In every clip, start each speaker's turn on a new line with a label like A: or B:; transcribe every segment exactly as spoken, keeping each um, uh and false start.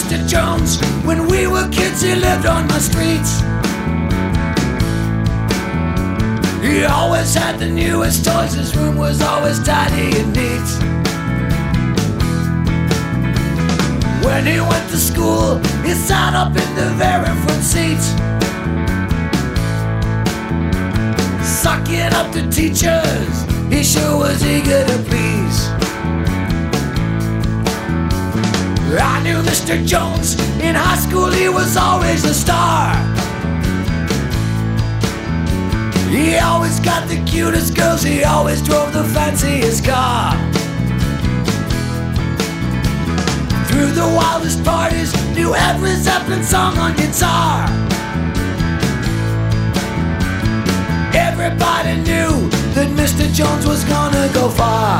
A: Mister Jones. When we were kids, he lived on my streets. He always had the newest toys. His room was always tidy and neat. When he went to school, he sat up in the very front seat, sucking up to teachers. He sure was eager to please. I knew Mister Jones. In high school he was always a star. He always got the cutest girls. He always drove the fanciest car. Through the wildest parties, knew every Zeppelin song on guitar. Everybody knew that Mister Jones was gonna go far.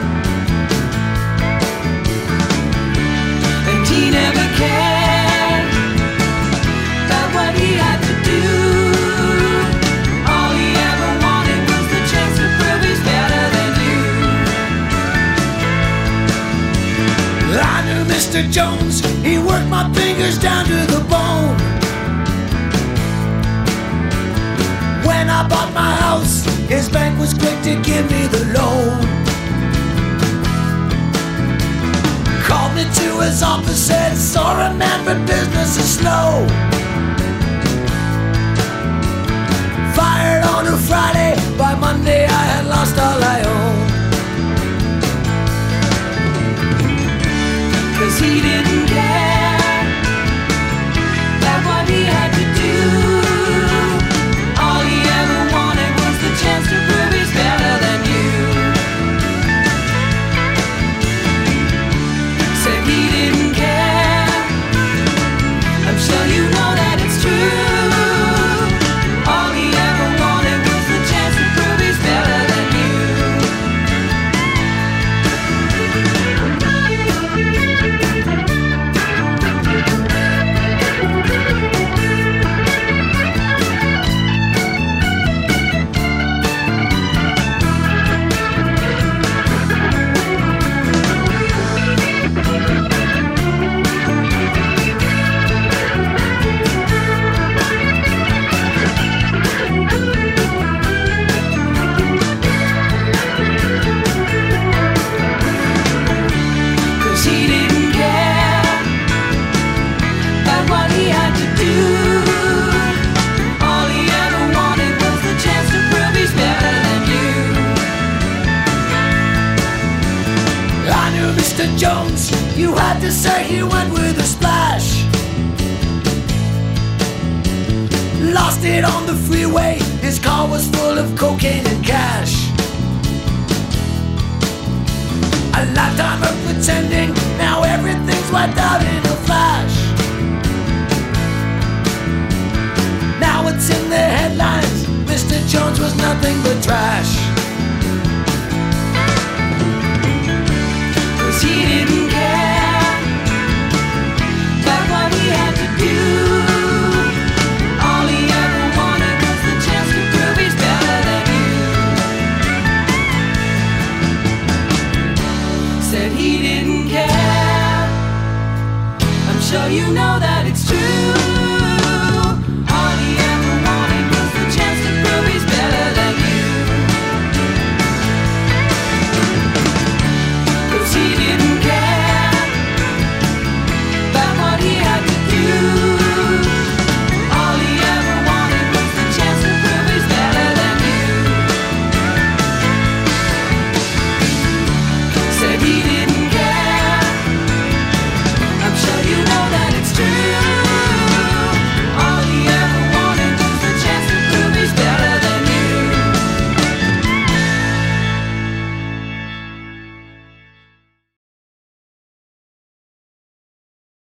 A: And he never cared about what he had to do. All he ever wanted was the chance to prove he's better than you. I knew Mister Jones. He worked my fingers down to the bone. When I bought my house, his bank was quick to give me the loan. Called me to his office, said, sorry man, but business is slow. Fired on a Friday, by Monday I had lost all I owned. Cause he didn't care about what he had to do. All he ever wanted was the chance to prove he's better than you. Said he didn't care. I'm sure you know that it's true. All he ever wanted was the chance to prove he's better than you. Cause he didn't care about what he had to do. All he ever wanted was the chance to prove he's better than you. I knew Mister Jones. You had to say he went with a splash. Lost it on the freeway. His car was full of cocaine and cash. A lifetime of pretending. Now everything's wiped out in a flash. Now it's in the headlines. Mister Jones was nothing but trash.